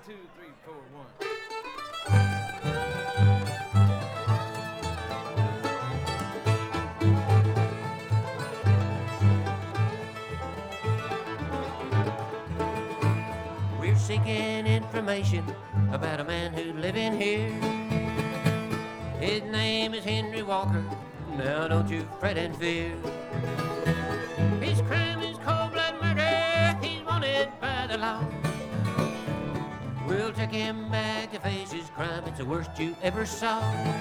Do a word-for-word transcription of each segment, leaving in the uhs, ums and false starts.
two, three, four, one. We're seeking information about a man who live in here. His name is Henry Walker. Now don't you fret and fear. His crime is cold-blood murder. He's wanted by the law. We'll take him back to face his crime. It's the worst you ever saw.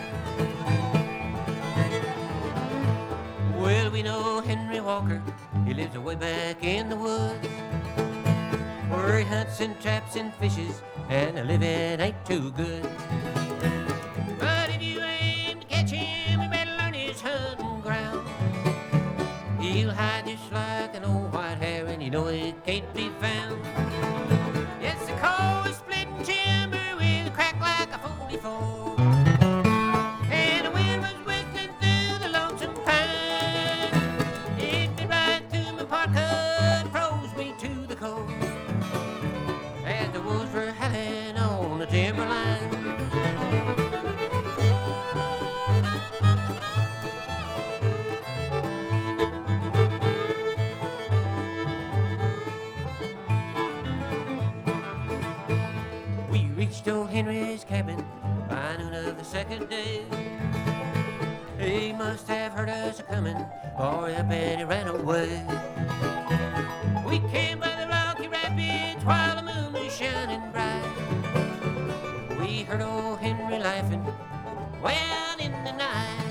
Well, we know Henry Walker. He lives away back in the woods, where he hunts and traps and fishes, and the living ain't too good. But if you aim to catch him, you better learn his hunting ground. He'll hide just like an old white hare, and you know he can't be found. Yes, the coal is splitting timber with a crack like a forty-four, and the wind was whistling through the lonesome pine. It did right through my parka, froze me to the core, as the wolves were howling on the timberline. We reached old Henry's cabin by noon of the second day. He must have heard us a-coming, or up and he ran away. We came by the rocky rapids while the moon was shining bright. We heard old Henry laughing way out in the night.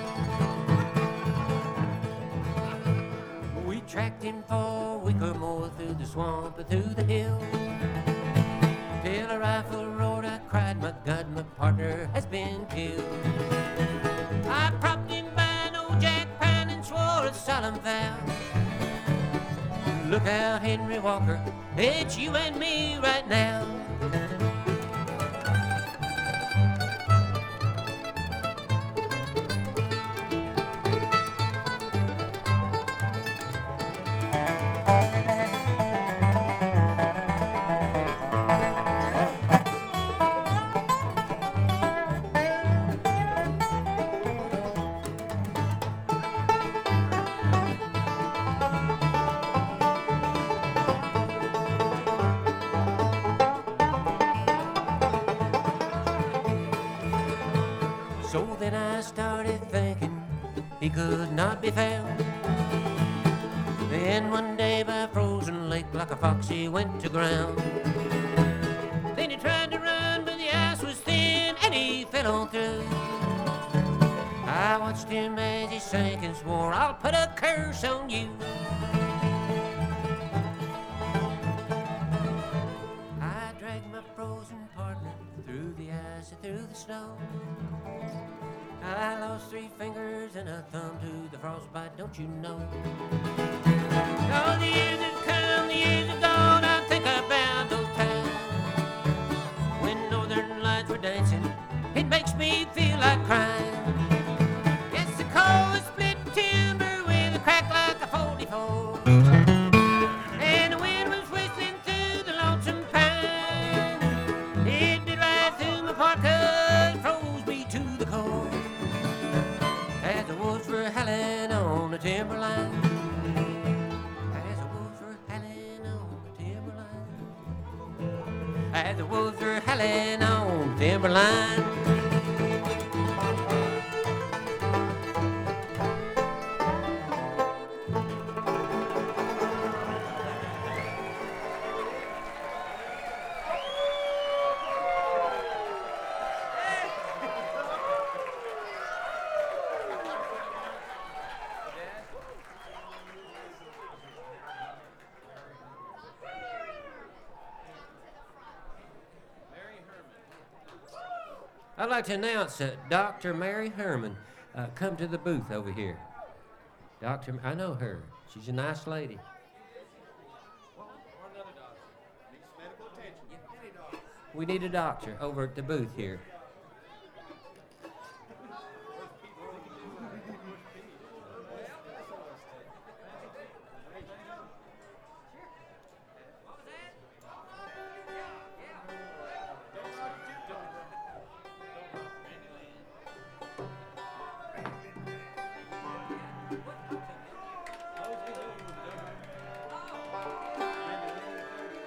We tracked him for a week or more through the swamp and through the hills, till a rifle roared. I cried, my God, my partner has been killed. I propped him by an old jack pine and swore a solemn vow. Look out, Henry Walker, it's you and me right now. So then I started thinking he could not be found. Then one day by a frozen lake, like a fox he went to ground. Then he tried to run, but the ice was thin and he fell on through. I watched him as he sank and swore, I'll put a curse on you. I dragged my frozen partner through the ice and through the snow. I lost three fingers and a thumb to the frostbite, don't you know? All the years have come, the years have gone, I think about those times when northern lights were dancing. It makes me feel like crying. Yes, the cold split timber with a crack like a forty-four, and the wind was whistling through the lonesome pine. It did right through my parka, it froze me to the core, as the wolves were howling on the timberline. As the wolves were howling on the timberline. As the wolves were howling on the timberline. I'd like to announce that Doctor Mary Herman uh, come to the booth over here. Doctor, I know her. She's a nice lady. Or another doctor. Needs medical attention. We need a doctor over at the booth here.